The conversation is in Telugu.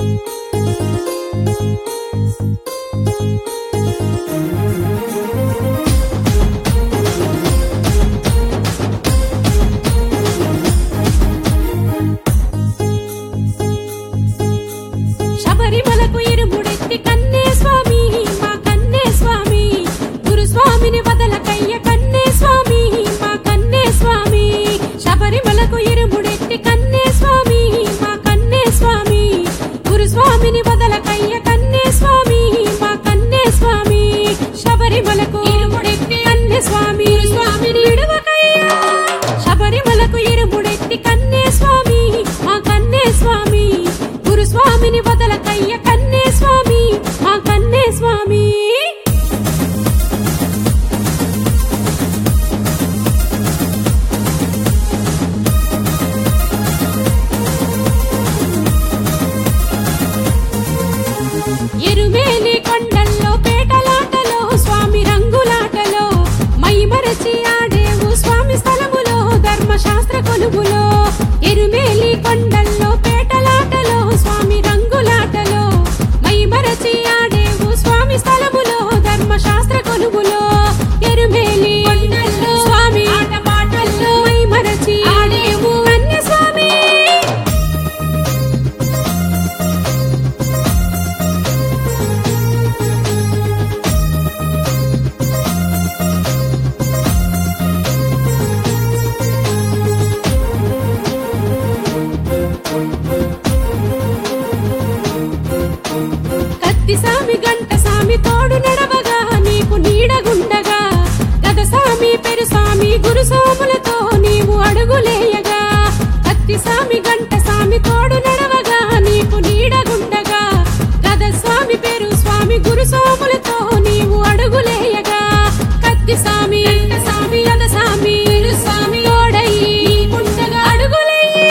శబరిమలకు ఇరుముడెత్తి కన్నే స్వామి మా కన్నే స్వామి గురుస్వామిని వదలకయ్య కన్నే స్వామి మా కన్నే స్వామి శబరిమలకు ఇరుముడెత్తి కన్నే స్వామి మా కన్నే స్వామి గురుస్వామిని వదలకయ్య కన్నే స్వామి మా కన్నే స్వామి శబరిమలకు ఇరుముడెత్తి కన్నే స్వామి స్వామిని విడవకయ్య శబరిమలకు ఇరుముడెత్తి కన్నే స్వామి మా కన్నే స్వామి గురుస్వామిని వదలకయ్య కన్నే స్వామి మా కన్నే స్వామి ఎరుమేలి కొండల్లో పేటలాటలో స్వామి రంగులాటలో మైమరచి ఆడేవు స్వామి స్థలములో ధర్మశాస్త్ర కొలువులో ఎరుమేలి కొండల్లో పేటలాటలో స్వామి రంగులాటలో మైమరచి ఆడేవు స్వామి స్థలములో ధర్మశాస్త్ర కొలువులో ఎరుమేలి కొండల్లో స్వామి ఆటపాటల్లో మైమరచి ఆడేవు కన్య స్వామి కత్తి సామి గంట సామి తోడు నడవగా నీకు నీడగుండగా గద సామి పెరు సామి గురు సోములతో నీవు అడుగులేయగా కత్తి సామి గంట సామి తోడు నడవగా నీకు నీడగుండగా గద స్వామి పెరు స్వామి గురు సోములతో నీవు అడుగులేయగా కత్తి సామి గంట సామి గద సామి పెరు స్వామి తోడయి ఉండగా అడుగులేయి